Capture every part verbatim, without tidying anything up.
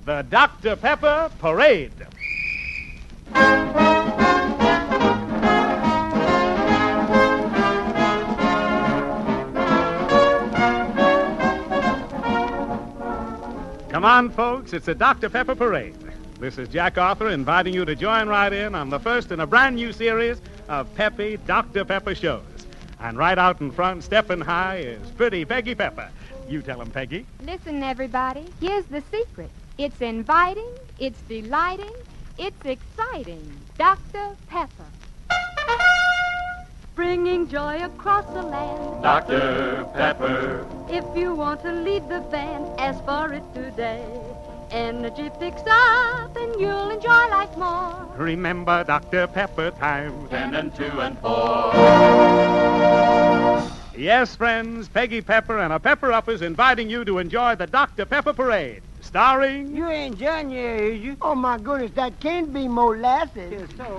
the Doctor Pepper Parade. Come on, folks, it's the Doctor Pepper Parade. This is Jack Arthur inviting you to join right in on the first in a brand new series of peppy Doctor Pepper shows. And right out in front, stepping high, is pretty Peggy Pepper. You tell 'em, Peggy. Listen, everybody, here's the secret. It's inviting, it's delighting, it's exciting. Doctor Pepper. Bringing joy across the land. Doctor Pepper. If you want to lead the band, ask for it today. Energy picks up and you'll enjoy life more. Remember Doctor Pepper time. Ten and two and four. Yes, friends, Peggy Pepper and a Pepper-Uppers inviting you to enjoy the Doctor Pepper Parade, starring... You ain't done yet, is you? Oh, my goodness, that can't be molasses. Yes, so.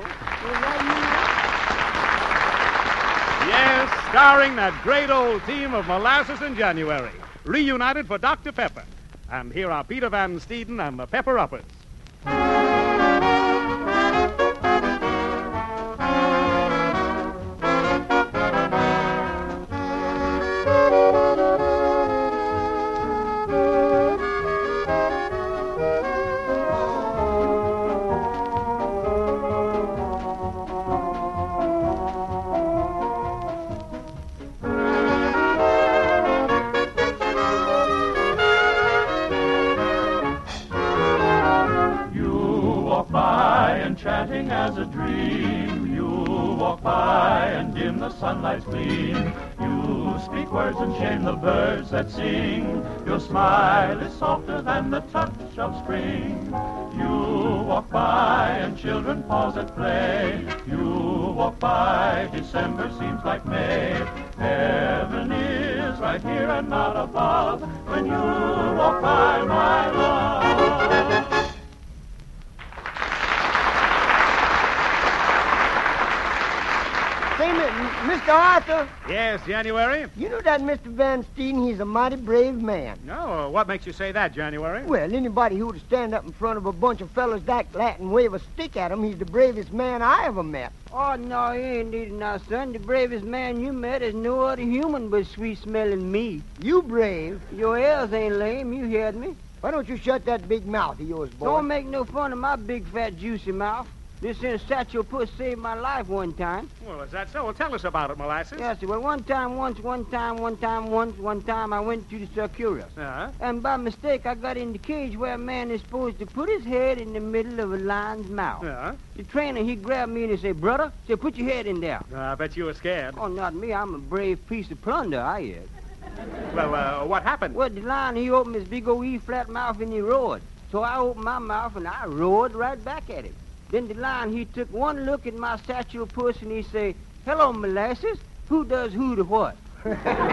Yes, starring that great old team of Molasses in January, reunited for Doctor Pepper. And here are Peter Van Steeden and the Pepper-Uppers. Enchanting as a dream, you walk by and dim the sunlight's gleam. You speak words and shame the birds that sing. Your smile is softer than the touch of spring. You walk by and children pause at play. You walk by, December seems like May. Heaven is right here and not above when you walk by, my love. Say, Mister Arthur. Yes, January? You know that Mister Van Steeden, he's a mighty brave man. No, what makes you say that, January? Well, anybody who would stand up in front of a bunch of fellas that lat and wave a stick at him, he's the bravest man I ever met. Oh, no, he ain't needed now, son. The bravest man you met is no other human but sweet-smelling me. You brave. Your ears ain't lame, you heard me. Why don't you shut that big mouth of yours, boy? Don't make no fun of my big, fat, juicy mouth. This insatiable puss saved my life one time. Well, is that so? Well, tell us about it, Molasses. Yes, well, one time, once, one time, one time, once, one time, I went to the circus. Uh-huh. And by mistake, I got in the cage where a man is supposed to put his head in the middle of a lion's mouth. Uh-huh. The trainer, he grabbed me and he said, brother, said, put your head in there. Uh, I bet you were scared. Oh, not me. I'm a brave piece of plunder, I is. Well, uh, what happened? Well, the lion, he opened his big old E-flat mouth and he roared. So I opened my mouth and I roared right back at him. Then the lion, he took one look at my statue of puss and he say, hello, Molasses. Who does who to what? She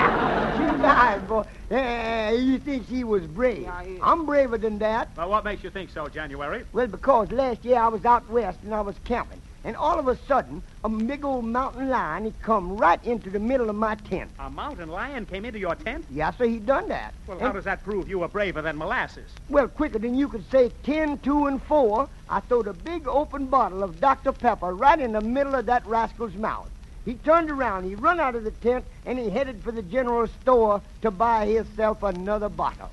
lied, boy. Uh, you think she was brave? Yeah, I- I'm braver than that. Well, what makes you think so, January? Well, because last year I was out west and I was camping. And all of a sudden, a big old mountain lion, he come right into the middle of my tent. A mountain lion came into your tent? Yeah, so he done that. Well, And- how does that prove you were braver than Molasses? Well, quicker than you could say ten, two, and four, I throwed a big open bottle of Doctor Pepper right in the middle of that rascal's mouth. He turned around, he run out of the tent, and he headed for the general store to buy himself another bottle.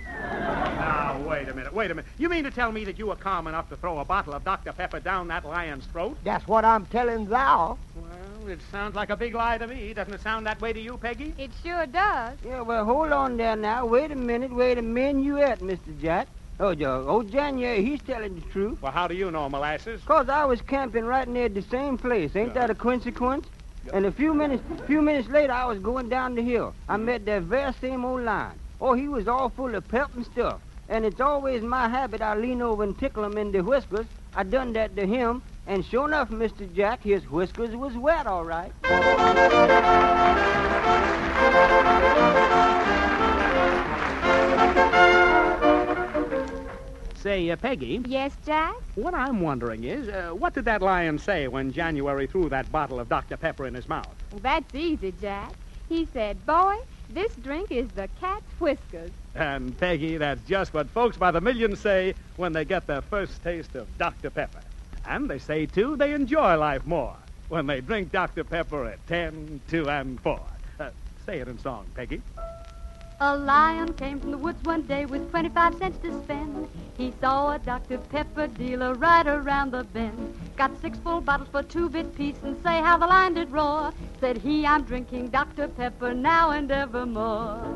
Now, wait a minute, wait a minute. You mean to tell me that you were calm enough to throw a bottle of Doctor Pepper down that lion's throat? That's what I'm telling thou. Well, it sounds like a big lie to me. Doesn't it sound that way to you, Peggy? It sure does. Yeah, well, hold on there now. Wait a minute, wait a minuet, Mister Jack. Oh, Joe, old January, he's telling the truth. Well, how do you know, Molasses? Because I was camping right near the same place. Ain't that a consequence? And a few minutes few minutes later, I was going down the hill. I met that very same old lion. Oh, he was all full of pep and stuff. And it's always my habit I lean over and tickle him in the whiskers. I done that to him, and sure enough, Mister Jack, his whiskers was wet, all right. Say, uh, Peggy, Yes, Jack? what I'm wondering is, uh, what did that lion say when January threw that bottle of Doctor Pepper in his mouth? Well, that's easy, Jack. He said, boy, This drink is the cat's whiskers. And, Peggy, that's just what folks by the millions say when they get their first taste of Doctor Pepper. And they say, too, they enjoy life more when they drink Doctor Pepper at ten, two, and four. Uh, say it in song, Peggy. A lion came from the woods one day with twenty-five cents to spend. He saw a Doctor Pepper dealer right around the bend. Got six full bottles for two bit piece, and say how the lion did roar. Said he, I'm drinking Doctor Pepper now and evermore.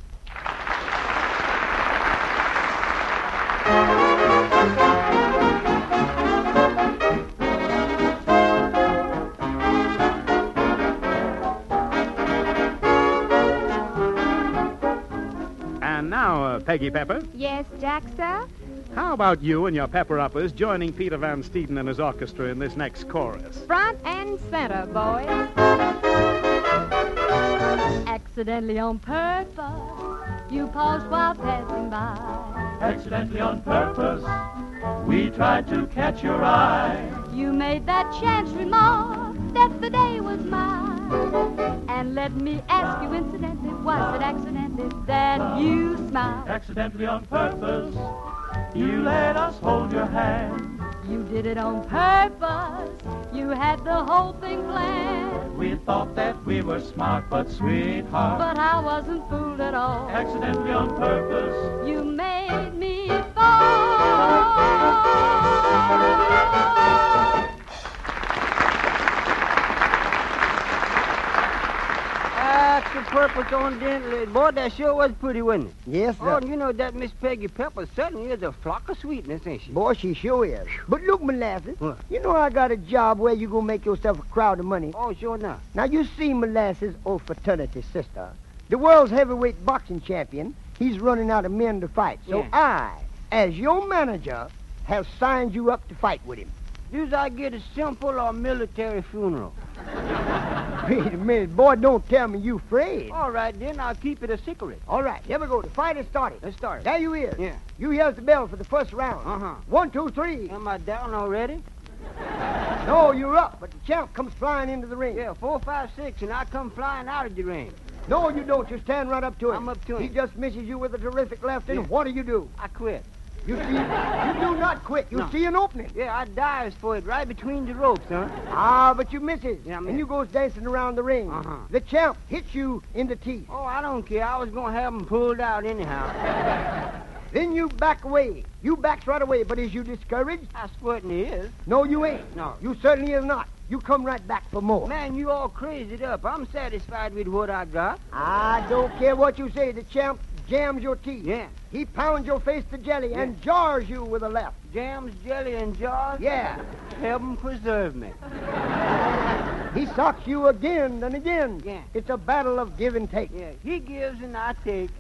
And now, uh, Peggy Pepper, Yes, Jack, sir? how about you and your pepper-uppers joining Peter Van Steeden and his orchestra in this next chorus? Front and center, boys. Accidentally on purpose, you paused while passing by. Accidentally on purpose, we tried to catch your eye. You made that chance remark that the day was mine. And let me ask you incidentally, was it accidentally that you smiled? Accidentally on purpose, you let us hold your hand. You did it on purpose, you had the whole thing planned. We thought that we were smart, but sweetheart, But I wasn't fooled at all. accidentally on purpose. You made me fall. That's the purpose on the boy. That sure was pretty, wasn't it? Yes, Oh, sir. you know that Miss Peggy Pepper certainly is a flock of sweetness, ain't she? Boy, she sure is. But look, Molasses, What? you know I got a job where you gonna make yourself a crowd of money. Oh, sure enough. Now, you see Molasses, old fraternity sister, the world's heavyweight boxing champion, he's running out of men to fight. So Yeah. I, as your manager, have signed you up to fight with him. Does I get a simple or military funeral? Wait a minute, boy, don't tell me you afraid. All right, then I'll keep it a secret. All right, here we go. The fight has started. Let's start. There you is. Yeah. You hears the bell for the first round. Uh-huh. One, two, three. Am I down already? No, you're up, but the champ comes flying into the ring. Yeah, four, five, six, and I come flying out of the ring. No, you don't. You stand right up to him. I'm up to He him. just misses you with a terrific left, and Yeah. what do you do? I quit. You see, you do not quit. You No. see an opening. Yeah, I dives for it right between the ropes, huh? Ah, but you misses. Yeah, I and miss. you goes dancing around the ring. Uh-huh. The champ hits you in the teeth. Oh, I don't care. I was going to have them pulled out anyhow. Then you back away. You backs right away, but is you discouraged? I certainly is. No, you ain't. No. You certainly is not. You come right back for more. Man, you all crazied up. I'm satisfied with what I got. I don't care what you say. The champ jams your teeth. Yeah. He pounds your face to jelly Yeah. and jars you with a left. Jams, jelly, and jars? Yeah. Heaven preserve me. He socks you again and again. Yeah. It's a battle of give and take. Yeah, he gives and I take.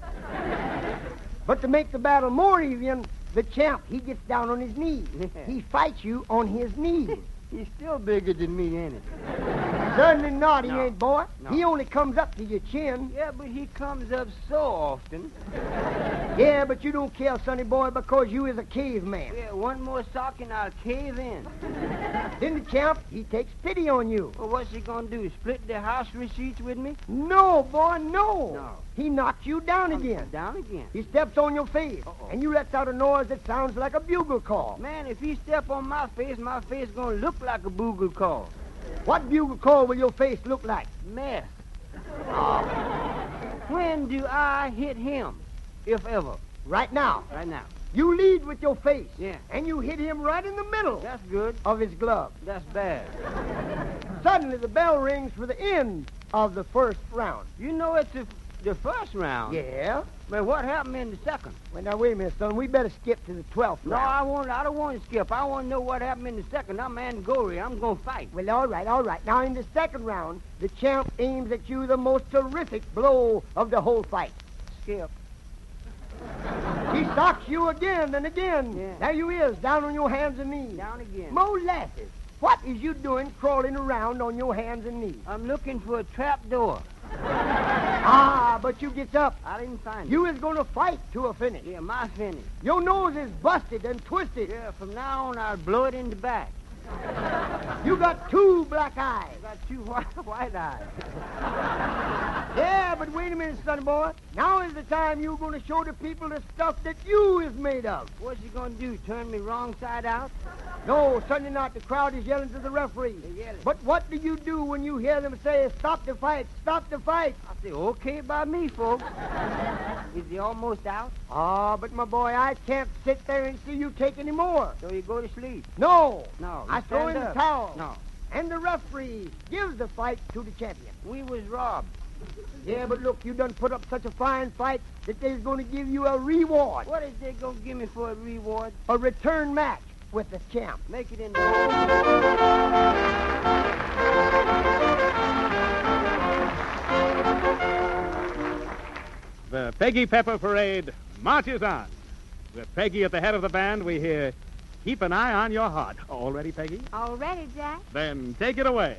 But to make the battle more even, the champ, he gets down on his knees. Yeah. He fights you on his knees. He's still bigger than me, ain't it? Certainly not, he No. ain't, boy. No. He only comes up to your chin. Yeah, but he comes up so often. Yeah, but you don't care, sonny boy, because you is a caveman. Yeah, one more sock and I'll cave in. Then the champ, he takes pity on you. Well, what's he gonna do? Split the house receipts with me? No, boy, no. No. He knocks you down I'm again. down again. He steps on your face, Uh-oh. and you lets out a noise that sounds like a bugle call. Man, if he step on my face, my face gonna look like a boogle call. What bugle call will your face look like? Mess. When do I hit him, if ever? Right now. Right now. You lead with your face. Yeah. And you hit him right in the middle That's good. of his glove. That's bad. Suddenly, the bell rings for the end of the first round. You know it's the, the first round. Yeah? But what happened in the second? Well, now, wait a minute, son. We better skip to the twelfth No, round. I won't. I don't want to skip. I want to know what happened in the second. I'm angry. I'm gonna fight. Well, all right, all right. Now, in the second round, the champ aims at you the most terrific blow of the whole fight. Skip. He socks you again and again. Yeah. There you is, down on your hands and knees. Down again. Molasses, what is you doing crawling around on your hands and knees? I'm looking for a trap door. Ah, but you gets up. I didn't find You is going to fight to a finish. it. Yeah, my finish. Your nose is busted and twisted. Yeah, from now on I'll blow it in the back. You got two black eyes. I got two white, white eyes. Yeah, but wait a minute, sonny boy. Now is the time you're going to show the people the stuff that you is made of. What's he gonna do, turn me wrong side out? No, certainly not. The crowd is yelling to the referee. They're yelling. But what do you do when you hear them say, stop the fight, stop the fight? I say, okay by me, folks. Is he almost out? Ah, but my boy, I can't sit there and see you take any more. So you go to sleep? No. No. you I throw in stand the up. towel. No. And the referee gives the fight to the champion. We was robbed. Yeah, but look, you done put up such a fine fight that they's going to give you a reward. What is they gonna give me for a reward? A return match with the champ. Make it in the... The Peggy Pepper Parade marches on. With Peggy at the head of the band, we hear Keep an Eye on Your Heart. All ready, Peggy? All ready, Jack? Then take it away.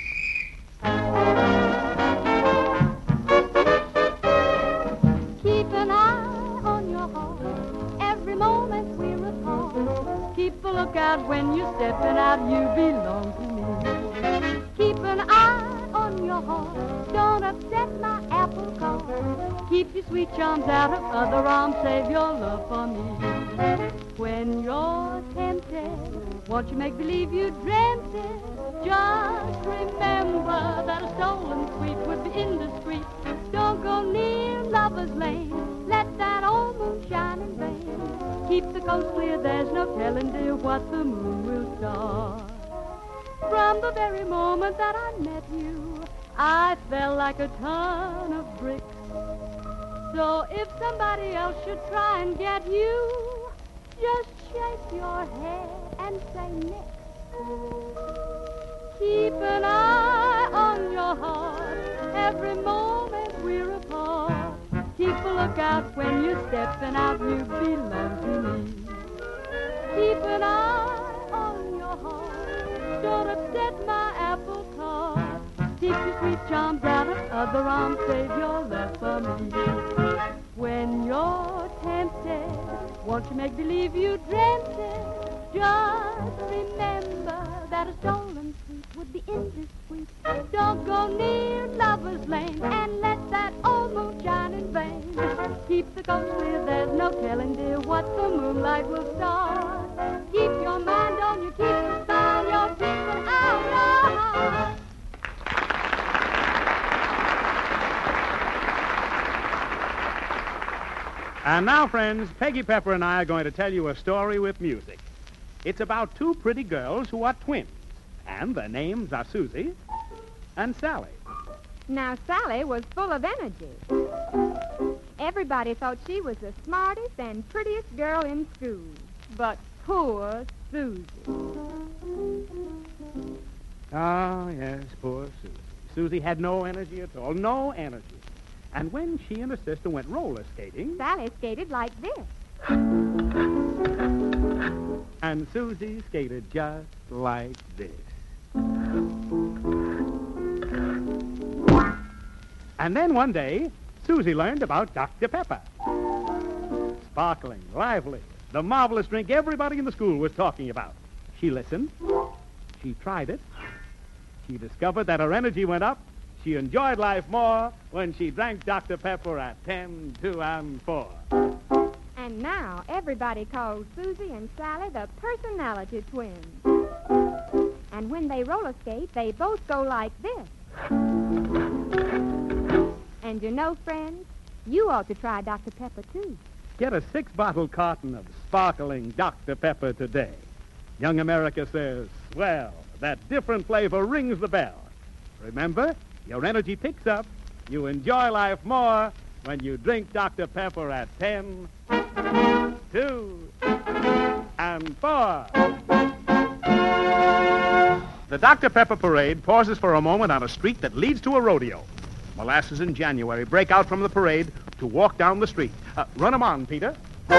Keep an eye on your heart every moment we're apart. Keep a lookout when you're stepping out, you belong to me. Keep an eye on your heart, don't upset my apple cart. Keep your sweet charms out of other arms, save your love for me. When you're tempted, won't you make believe you dreamt it? Just remember that a stolen sweet would be indiscreet. Don't go near Lover's Lane, let that old moon shine in vain. Keep the coast clear, there's no telling, dear, what the moon will start. From the very moment that I met you, I felt like a ton of bricks. So if somebody else should try and get you, just shake your head and say nix. Keep an eye on your heart every moment we're apart. Keep a lookout when you're stepping out, you belong to me. Keep an eye on your heart, don't upset my apple cart. Keep your sweet charms out of other arms, save your love for me. When you're tempted, won't you make believe you dreamt it? Just remember that a stolen sweet would be indiscreet. Don't go near Lover's Lane and let that old moon shine in vain. Keep the coast clear, there's no telling, dear, what the moonlight will start. Keep your mind on you, keep the smile, your people out your heart. And now, friends, Peggy Pepper and I are going to tell you a story with music. It's about two pretty girls who are twins, and their names are Susie and Sally. Now, Sally was full of energy. Everybody thought she was the smartest and prettiest girl in school. But poor Susie. Oh, yes, poor Susie. Susie had no energy at all, no energy. And when she and her sister went roller skating, Sally skated like this. and Susie skated just like this. And then one day, Susie learned about Doctor Pepper. Sparkling, lively, the marvelous drink everybody in the school was talking about. She listened. She tried it. She discovered that her energy went up. She enjoyed life more when she drank Doctor Pepper at ten, two, and four. And now everybody calls Susie and Sally the personality twins. And when they roller skate, they both go like this. And you know, friends, you ought to try Doctor Pepper, too. Get a six-bottle carton of sparkling Doctor Pepper today. Young America says, swell, that different flavor rings the bell. Remember, your energy picks up. You enjoy life more when you drink Doctor Pepper at ten, two, and four. The Doctor Pepper Parade pauses for a moment on a street that leads to a rodeo. Molasses in January break out from the parade to walk down the street. Uh, run 'em on, Peter.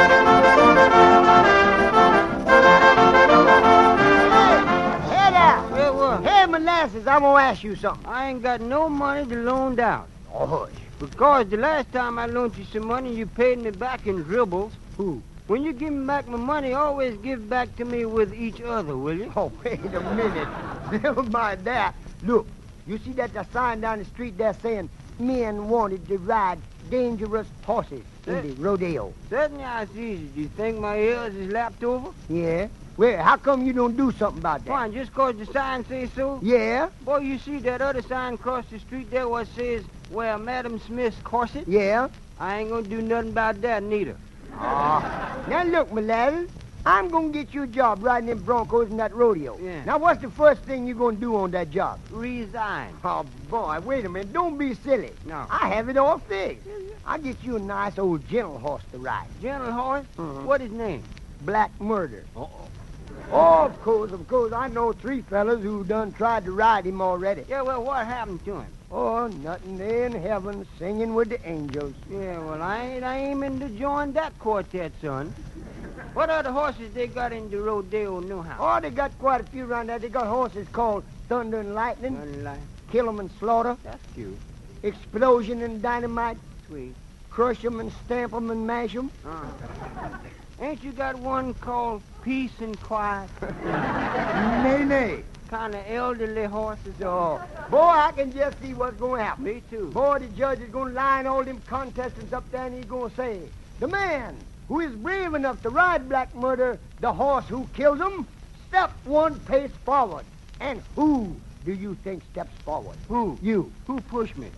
Hey there. Hey, what? Hey, Molasses, I'm going to ask you something. I ain't got no money to loan out. Oh, Because the last time I loaned you some money, you paid me back in dribbles. who? When you give me back my money, always give back to me with each other, will you? Oh, wait a minute. Never mind that. Look, you see that the sign down the street there saying men wanted to ride dangerous horses in the rodeo? Certainly I see it. Do you think my ears is lapped over? Yeah. Well, how come you don't do something about that? Fine, just 'cause the sign says so? Yeah? Boy, you see that other sign across the street there what says, wear Madam Smith's corset? Yeah? I ain't gonna do nothing about that neither. Ah. Now, look, my lads, I'm gonna get you a job riding them Broncos in that rodeo. Yeah. Now, what's the first thing you're gonna do on that job? Resign. Oh, boy, wait a minute. Don't be silly. No. I have it all fixed. I'll get you a nice old gentle horse to ride. Gentle horse? Mhm. What his name? Black Murder. Uh-oh. Oh, of course, of course. I know three fellas who done tried to ride him already. Yeah, well, what happened to him? Oh, nothing. They're in heaven singing with the angels. Yeah, well, I ain't aiming to join that quartet, son. What other horses they got in the rodeo now? Oh, they got quite a few around there. They got horses called Thunder and Lightning, Unlike. Kill 'em and Slaughter, That's cute. Explosion and Dynamite, Sweet. Crush 'em and Stamp 'em and Mash 'em. Uh. Ain't you got one called Peace and Quiet? Nay, nay. Kind of elderly horses. Oh, boy, I can just see what's going to happen. Me too. Boy, the judge is going to line all them contestants up there, and he's going to say, the man who is brave enough to ride Black Murder, the horse who kills him, step one pace forward. And who do you think steps forward? Who? You. Who pushed me?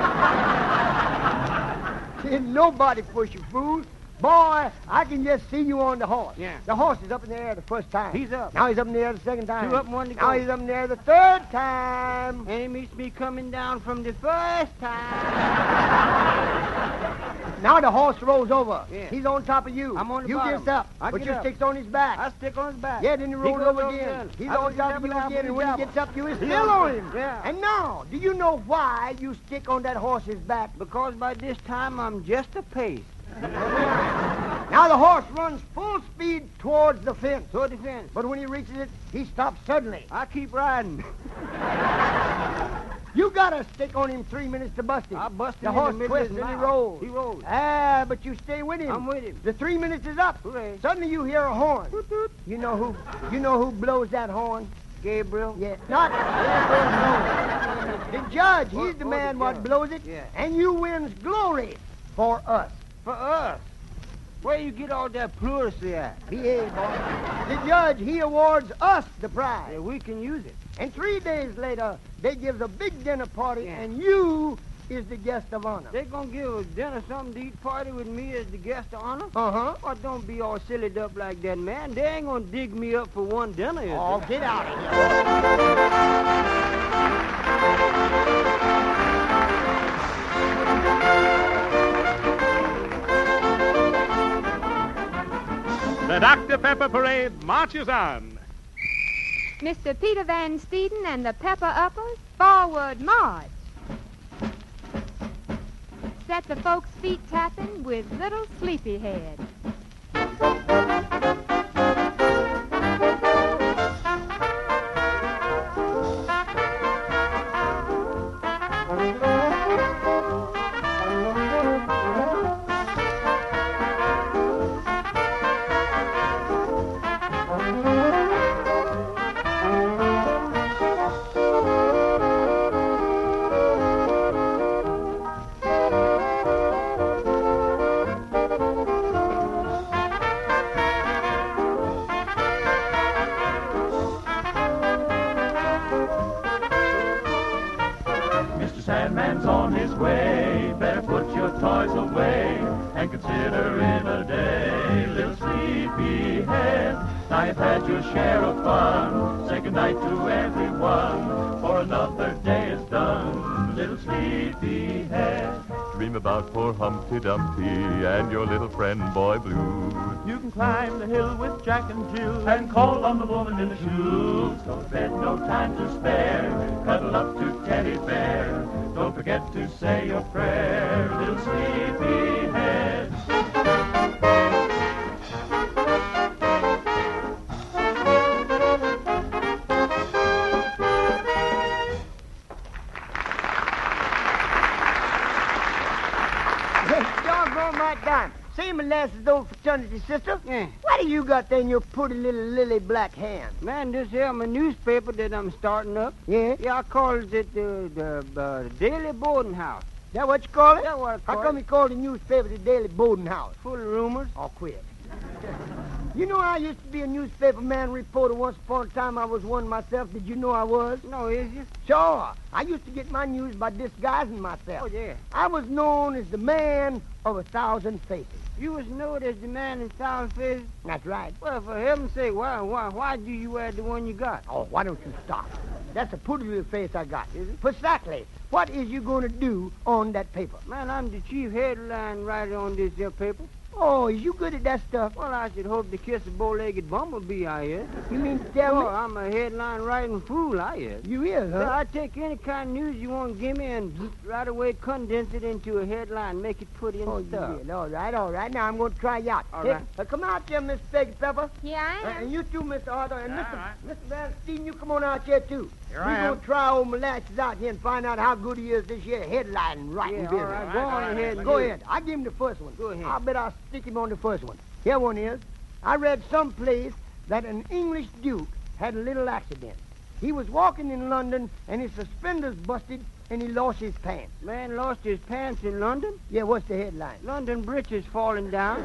Didn't nobody push you, fool. Boy, I can just see you on the horse. Yeah. The horse is up in the air the first time. He's up. Now he's up in the air the second time. Two up, one to Now go. he's up in the air the third time. And he meets me coming down from the first time. Now the horse rolls over. Yeah. He's on top of you. I'm on the you bottom. gets up. I but get you up. sticks on his back. I stick on his back. Yeah, then he rolls goes over over again. again. He's I on go top of you double, again, and double, when he double. gets up, you is Yeah. still on him. Yeah. And now, do you know why you stick on that horse's back? Because by this time I'm just a pace. Now the horse runs full speed towards the fence. Toward the fence. But when he reaches it, he stops suddenly. I keep riding. You gotta stick on him three minutes to bust him. I bust him The in horse the middle twists of his and he mouth. rolls. He rolls. Ah, but you stay with him. I'm with him. The three minutes is up. Hooray. Suddenly you hear a horn. You know who? You know who blows that horn? Gabriel. Yeah, not Gabriel, no. The judge. He's Or- the or man the what judge. blows it. Yeah. And you wins glory for us. For us. Where you get all that pleurisy at? Behave, boy. The judge, he awards us the prize. Yeah, we can use it. And three days later, they gives a big dinner party, Yeah. and you is the guest of honor. They gonna give a dinner something to eat party with me as the guest of honor? Uh-huh. Oh, don't be all sillied up like that, man. They ain't gonna dig me up for one dinner, is Oh, they? get out of The Doctor Pepper Parade marches on. Mister Peter Van Steeden and the Pepper Uppers, forward march. Set the folks' feet tapping with little sleepyhead. Mister Sandman's on his way. Better put your toys away and consider it a day. Little sleepyhead, now you've had your share of fun. Say goodnight to everyone, for another day is done. Little sleepyhead. Dream about poor Humpty Dumpty and your little friend Boy Blue. You can climb the hill with Jack and Jill and call on the woman in the shoes. Go to bed, no time to spare. Cuddle up to Teddy Bear. Don't forget to say your prayer, little sleepyhead. Doggone right down. Say, molasses, old Eternity, sister. Yeah. What do you got there in your pretty little lily black hand? Man, this here my newspaper that I'm starting up. Yeah? Yeah, I call it the, the, the uh, Daily Boarding House. That what you call it? That's what I How call come it. you call the newspaper the Daily Boarding House? Full of rumors. Oh, quit. You know I used to be a newspaper man reporter once upon a time. I was one myself. Did you know I was? No, is you? Sure. I used to get my news by disguising myself. Oh, yeah. I was known as the man of a thousand faces. You was known as the man in thousand faces? That's right. Well, for heaven's sake, why, why, why do you wear the one you got? Oh, why don't you stop? That's a pretty little face I got. Is it? Precisely. What is you going to do on that paper? Man, I'm the chief headline writer on this here paper. Oh, is you good at that stuff? Well, I should hope to kiss a bow-legged bumblebee, I is. You mean to tell Oh, me? I'm a headline writing fool, I is. You is, So huh? I take any kind of news you want to give me and right away condense it into a headline, make it put in Oh, you stuff. did. All right, all right. Now I'm going to try you out. All Hey, right. uh, come out here, Miss Peggy Pepper. Yeah, I Uh, am. and you too, Mister Arthur. And All Mister right. Mister Van Steen, you come on out here, too. Here We're I am. going to try old Molasses out here and find out how good he is this year headline writing Yeah, all business. right, All go right, on all right, ahead. and Go do it. ahead. I'll give him the first one. Go ahead. I'll bet I'll stick him on the first one. Here one is. I read someplace that an English duke had a little accident. He was walking in London, and his suspenders busted, and he lost his pants. Man lost his pants in London. Yeah, what's the headline? London Bridge is falling down.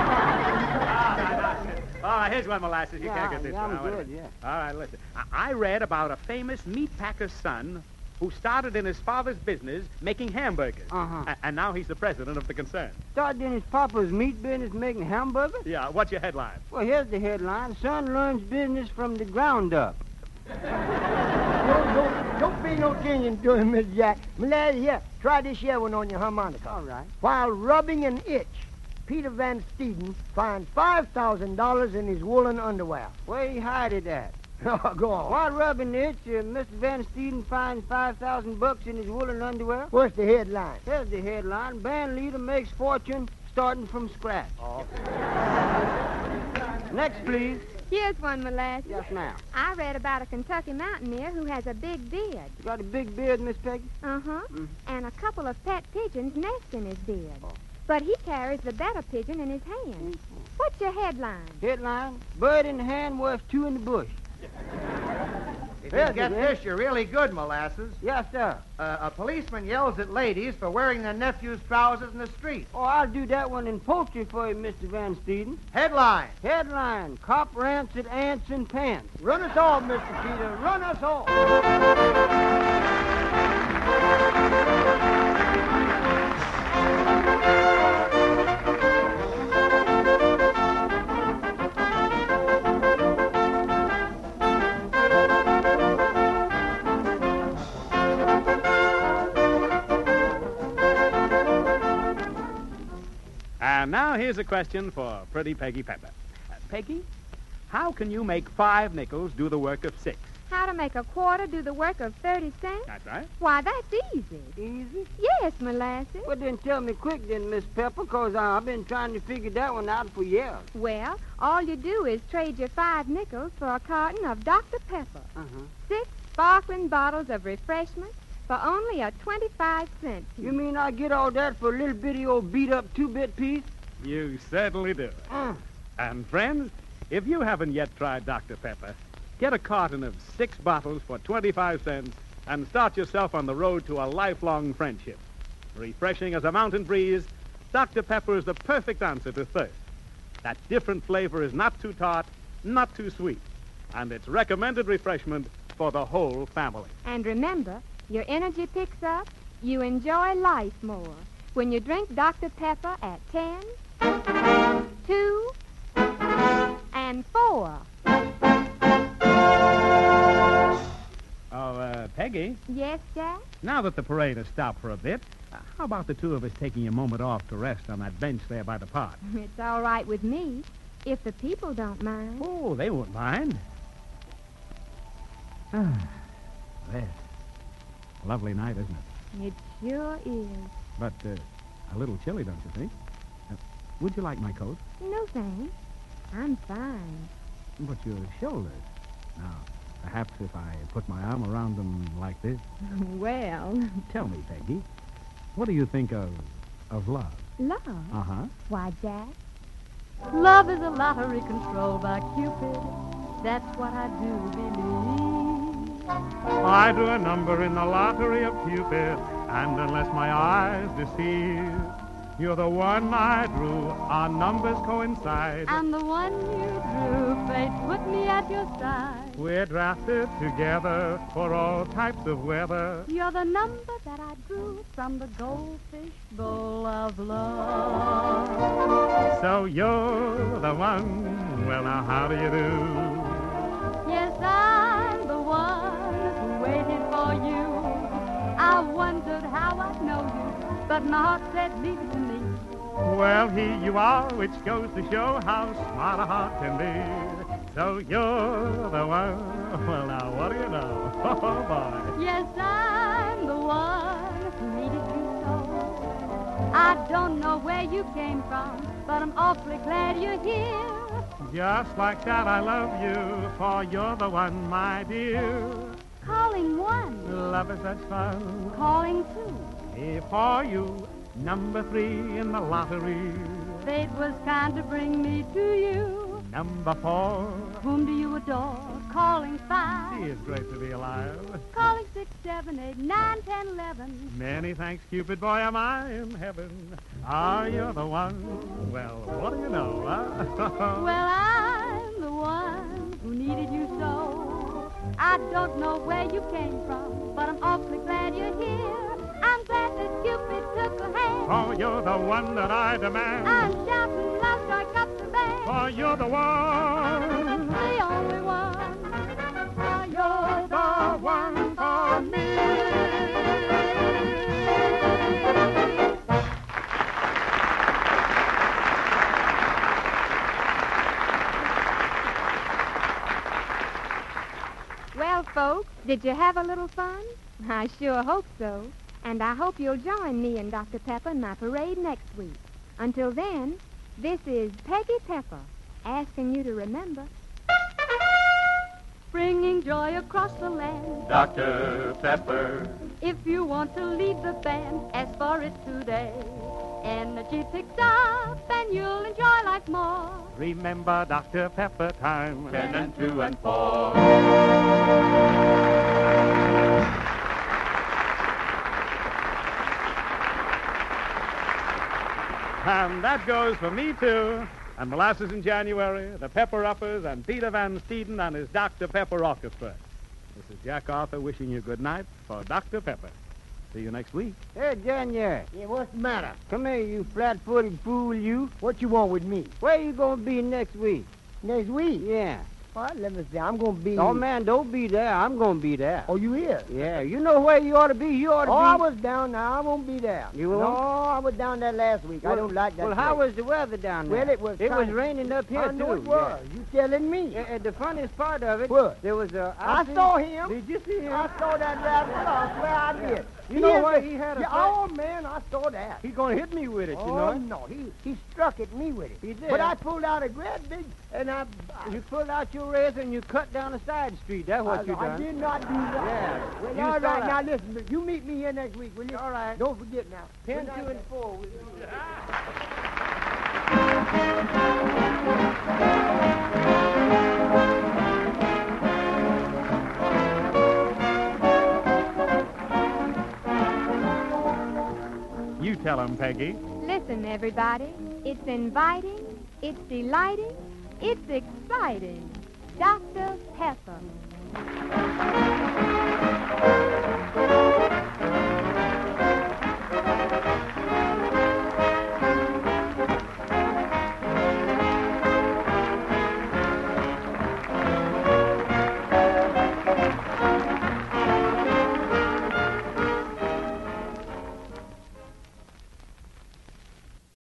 Oh, here's one, Molasses. You Yeah, can't get this yeah, one. I'm Now, wait a good, minute. All right, listen. I, I read about a famous meat packer's son who started in his father's business making hamburgers. Uh-huh. A- and now he's the president of the concern. Started in his papa's meat business making hamburgers. Yeah, what's your headline? Well, here's the headline. Son learns business from the ground up. Don't, don't, don't pay no attention to him, Miss Jack. Molasses, here, try this here one on your harmonica. All right. While rubbing an itch, Peter Van Steeden finds five thousand dollars in his woolen underwear. Where he hide it at? Oh, go on. While rubbing it, uh, Mister Van Steeden finds five thousand bucks in his woolen underwear. What's the headline? Here's the headline. Band leader makes fortune starting from scratch. Oh. Next, please. Here's one, Molasses. Yes, now. I read about a Kentucky mountaineer who has a big beard. You got a big beard, Miss Peggy? Uh-huh. Mhm. And a couple of pet pigeons nest in his beard. Oh. But he carries the better pigeon in his hand. What's your headline? Headline. Bird in the hand worth two in the bush. If Yes, you get it is. this, you're really good, Molasses. Yes, sir. Uh, a policeman yells at ladies for wearing their nephew's trousers in the street. Oh, I'll do that one in poultry for you, Mister Van Steeden. Headline. Headline. Cop rants at ants in pants. Run us off, Mister Peter. Run us off. And now here's a question for pretty Peggy Pepper. Uh, Peggy, how can you make five nickels do the work of six? How to make a quarter do the work of thirty cents? That's right. Why, that's easy. Easy? Yes, Molasses. Well, then tell me quick then, Miss Pepper, because uh, I've been trying to figure that one out for years. Well, all you do is trade your five nickels for a carton of Doctor Pepper. Uh-huh. Six sparkling bottles of refreshment for only a twenty-five cent piece. You mean I get all that for a little bitty old beat-up two-bit piece? You certainly do. Uh, And friends, if you haven't yet tried Doctor Pepper, get a carton of six bottles for twenty-five cents and start yourself on the road to a lifelong friendship. Refreshing as a mountain breeze, Doctor Pepper is the perfect answer to thirst. That different flavor is not too tart, not too sweet, and it's recommended refreshment for the whole family. And remember, your energy picks up, you enjoy life more when you drink Doctor Pepper at ten, two, and four. Oh, uh, Peggy, Yes, Jack? now that the parade has stopped for a bit, uh, how about the two of us taking a moment off to rest on that bench there by the park? It's all right with me, if the people don't mind. Oh, they won't mind. Ah, there. Lovely night, isn't it? It sure is. But uh, a little chilly, don't you think? Uh, would you like my coat? No thanks. I'm fine. But your shoulders. Now, perhaps if I put my arm around them like this. Well, Tell me, Peggy, what do you think of of love? love. Uh-huh. Why, Jack, Love is a lottery controlled by Cupid. That's what I do believe. I drew a number in the lottery of Cupid, and unless my eyes deceive, you're the one I drew. Our numbers coincide. And the one you drew, fate put me at your side. We're drafted together for all types of weather. You're the number that I drew from the goldfish bowl of love. So you're the one. Well, now, how do you do? Yes, I'm the one who waited for you. I wondered how I'd know you, but my heart said leave it to me. Well, here you are, which goes to show how smart a heart can be. So you're the one. Well, now, what do you know? Oh, boy. Yes, I'm the one who needed you so. I don't know where you came from, but I'm awfully glad you're here. Just like that, I love you, for you're the one, my dear. Calling one. Love is such fun. Calling two. Here for you, number three in the lottery. Fate was kind to bring me to you. Number four. Whom do you adore? Calling five. Gee, it's great to be alive. Calling six, seven, eight, nine, ten, eleven. Many thanks, Cupid, boy, am I in heaven. Ah, you're the one. Well, what do you know, huh? Well, I'm the one who needed you so. I don't know where you came from, but I'm awfully glad you're here. I'm glad that Cupid took a hand. Oh, you're the one that I demand. I'm shouting loud, strike up the band. For you're the one. The only one. For You're the one for me. Well, folks, did you have a little fun? I sure hope so. And I hope you'll join me and Doctor Pepper in my parade next week. Until then, this is Peggy Pepper asking you to remember. Bringing joy across the land. Doctor Pepper. If you want to lead the band, ask for it today. Energy picks up and you'll enjoy life more. Remember Doctor Pepper time. Ten and two and four. And that goes for me, too. And Molasses in January, the Pepper Uppers, and Peter Van Steeden and his Doctor Pepper Orchestra. This is Jack Arthur wishing you good night for Doctor Pepper. See you next week. Hey, Junior. Yeah, what's the matter? Come here, you flat-footed fool, you. What you want with me? Where you gonna be next week? Next week? Yeah. All right, let me see. I'm going to be... Oh, man, don't be there. I'm gonna be there. Oh, you here? Yeah, you know where you ought to be. You ought to Oh, be... I was down now. I won't be there. You No, won't? I was down there last week. I Well- don't like that Well, how place. was the weather down there? Well, it was It was kinda- raining up here, I too. know it was. You telling me. Yeah. And the funniest part of it... What? There was a... I seen- saw him. Did you see him? I saw that rabbit. I swear I did. You know is what? a- He had a Yeah, flat- oh, man, I saw that. He's gonna hit me with it, you know Oh, it? no. He, he struck at me with it. He did. But I pulled out a great big... And I... You pulled out your razor and you cut down the side street. That's what I, you I done. did not do that. Yeah. Well, You all saw right, that. now listen. You meet me here next week, will you? All right. Don't forget now. Ten, Good two, night, and four. We'll do it. You tell him, Peggy. Listen, everybody. It's inviting, it's delighting, it's exciting. Doctor Pepper.